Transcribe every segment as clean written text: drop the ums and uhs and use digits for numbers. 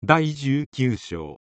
第19章。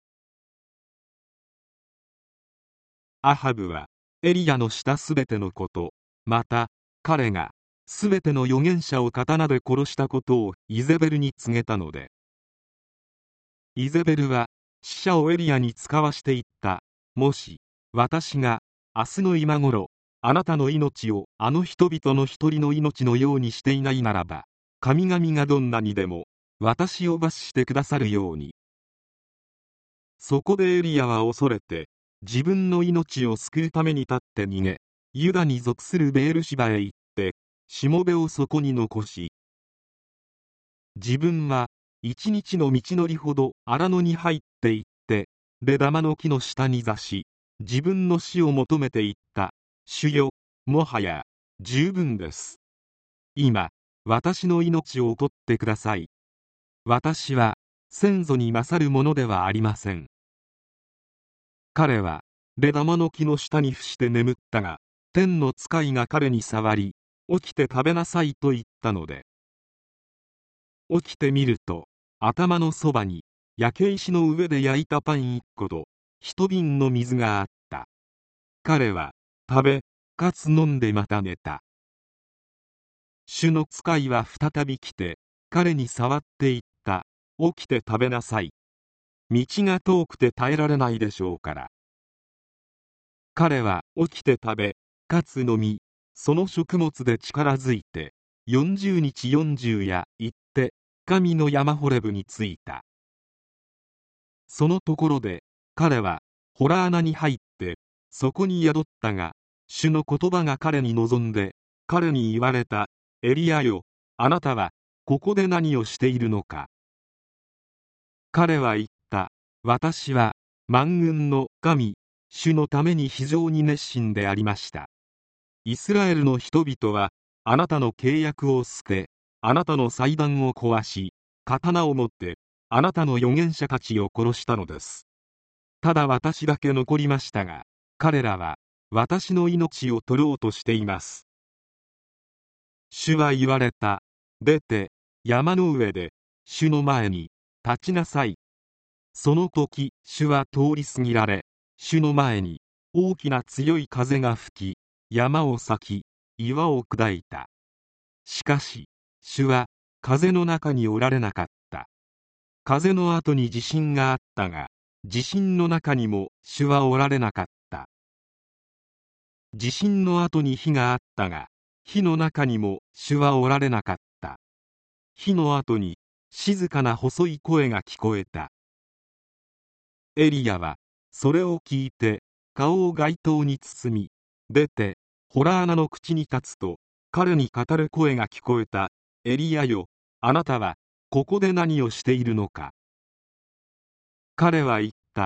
アハブはエリヤのしたすべてのこと、また彼がすべての預言者を刀で殺したことをイゼベルに告げたので、イゼベルは使者をエリヤに使わしていった。もし私が明日の今頃あなたの命をあの人々の一人の命のようにしていないならば、神々がどんなにでも私を罰してくださるように。そこでエリヤは恐れて自分の命を救うために立って逃げ、ユダに属するベールシバへ行ってしもべをそこに残し、自分は一日の道のりほど荒野に入って行ってレダマの木の下に座し、自分の死を求めていった。主よ、もはや十分です。今私の命を取ってください。私は先祖に勝るものではありません。彼はレダマの木の下に伏して眠ったが、天の使いが彼に触り、起きて食べなさいと言ったので、起きてみると頭のそばに焼け石の上で焼いたパン1個と一瓶の水があった。彼は食べかつ飲んでまた寝た。主の使いは再び来て彼に触って言った。起きて食べなさい。道が遠くて耐えられないでしょうから。彼は起きて食べかつ飲み、その食物で力づいて40日40夜行って神の山ホレブに着いた。そのところで彼は洞穴に入ってそこに宿ったが、主の言葉が彼に望んで彼に言われた。エリヤよ、あなたはここで何をしているのか。彼は言った。私は万軍の神主のために非常に熱心でありました。イスラエルの人々はあなたの契約を捨て、あなたの祭壇を壊し、刀を持ってあなたの預言者たちを殺したのです。ただ私だけ残りましたが、彼らは私の命を取ろうとしています。主は言われた。出て山の上で主の前に立ちなさい。その時主は通り過ぎられ、主の前に大きな強い風が吹き、山を裂き岩を砕いた。しかし主は風の中におられなかった。風の後に地震があったが、地震の中にも主はおられなかった。地震の後に火があったが、火の中にも主はおられなかった。火の後に静かな細い声が聞こえた。エリヤはそれを聞いて顔を街灯に包み、出て洞穴の口に立つと、彼に語る声が聞こえた。エリヤよ、あなたはここで何をしているのか。彼は言った。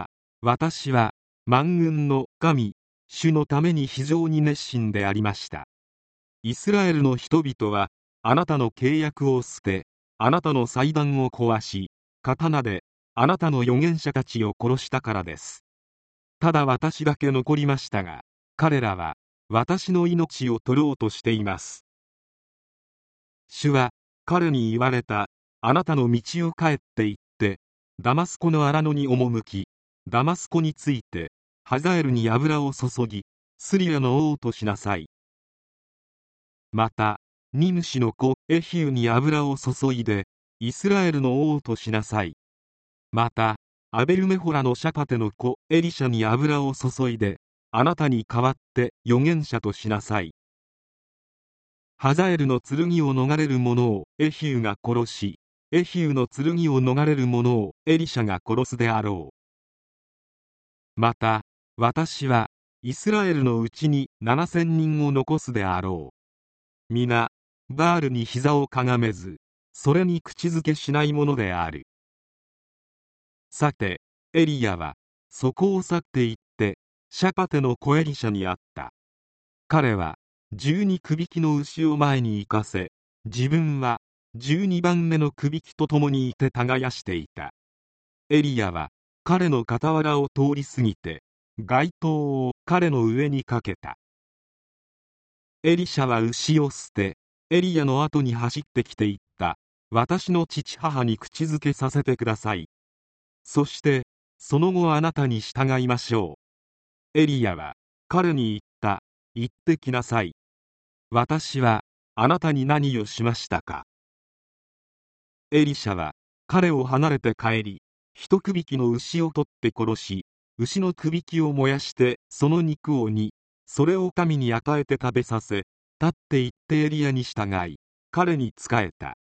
私は万軍の神主のために非常に熱心でありました。イスラエルの人々はあなたの契約を捨て、あなたの祭壇を壊し、刀であなたの預言者たちを殺したからです。ただ私だけ残りましたが、彼らは私の命を取ろうとしています。主は彼に言われた。あなたの道を帰って行ってダマスコの荒野に赴き、ダマスコについてハザエルに油を注ぎ、スリアの王としなさい。またニムシの子エヒューに油を注いでイスラエルの王としなさい。またアベルメホラのシャパテの子エリシャに油を注いであなたに代わって預言者としなさい。ハザエルの剣を逃れる者をエヒューが殺し、エヒューの剣を逃れる者をエリシャが殺すであろう。また私はイスラエルのうちに7000人を残すであろう。皆バールに膝をかがめず、それに口づけしないものである。さてエリヤはそこを去って行ってシャパテの子エリシャに会った。彼は12区引きの牛を前に行かせ、自分は12番目の区引きと共にいて耕していた。エリヤは彼の傍らを通り過ぎて街灯を彼の上にかけた。エリシャは牛を捨てエリヤの後に走ってきて言った。私の父母に口づけさせてください。 そしてその後あなたに従いましょう。エリヤは彼に言った。行ってきなさい。私はあなたに何をしましたか。エリシャは彼を離れて帰り、一区引きの牛を取って殺し、牛の首輝を燃やしてその肉を煮、それを神に与えて食べさせ、立って行ってエリヤに従い、彼に仕えた。